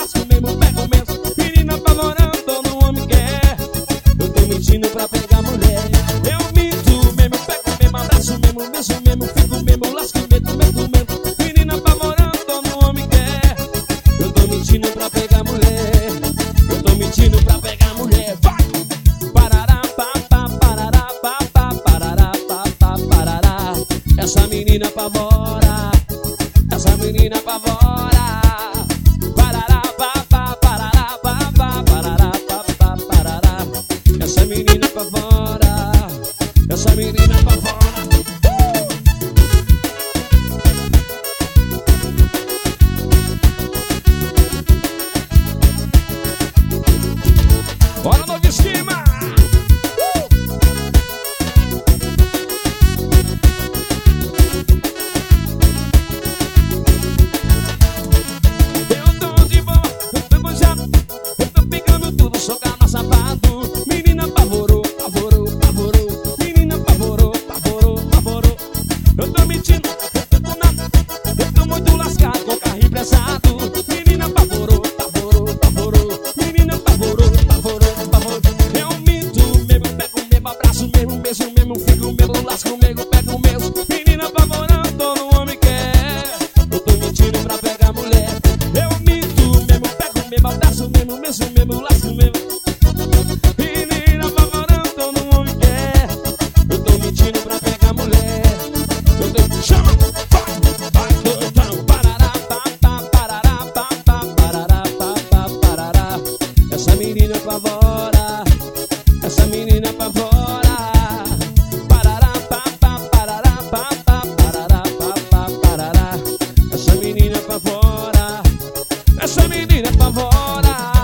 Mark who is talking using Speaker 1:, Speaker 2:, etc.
Speaker 1: lasco mesmo, pego mesmo. Menina apavorando, todo homem quer. Eu tô mentindo pra pegar mulher. Eu minto mesmo, pego mesmo, abraço mesmo, mesmo mesmo, fico mesmo, lasco mesmo, mesmo mesmo. Menina apavorando, todo homem quer. Eu tô mentindo pra pegar mulher. Eu tô mentindo pra pegar mulher. Vai! Parará, pá, pá, parará, pá, pá, parará, pá, pá, parará. Essa menina apavora. Essa menina apavora. Parará, pá, pá, parará, pá, pá, parará, pá, pá, parará. Essa menina apavora. Essa menina apavora. Bora no de cima! Eu tô de boa, eu tô manjado, eu tô pegando tudo, socar no sapato. Menina apavorou, apavorou, apavorou. Menina apavorou, apavorou, apavorou. Eu tô mentindo, eu tô nada, eu tô muito lascado com carro emprestado. Menina apavorou, apavorou, apavorou. Menina apavorou, apavorou, apavorou. Eu minto mesmo, pego mesmo, abraço mesmo, beijo mesmo, fico mesmo, lasco mesmo, pego mesmo. Menina apavorando, todo homem quer. Eu tô mentindo pra pegar mulher. Eu minto mesmo, pego mesmo, abraço mesmo, beijo mesmo, lasco mesmo. Menina apavorando, todo homem quer. Eu tô mentindo pra pegar mulher. Eu tô... Chama! Vai, doidão! Parará, pá, pá, parará, pá, pá, parará, pá, pá, parará. Essa menina apavora. Essa menina apavora. Parará, pá, pá, parará, pá, pá, parará, pá, pá, parará. Essa menina apavora. Essa menina apavora.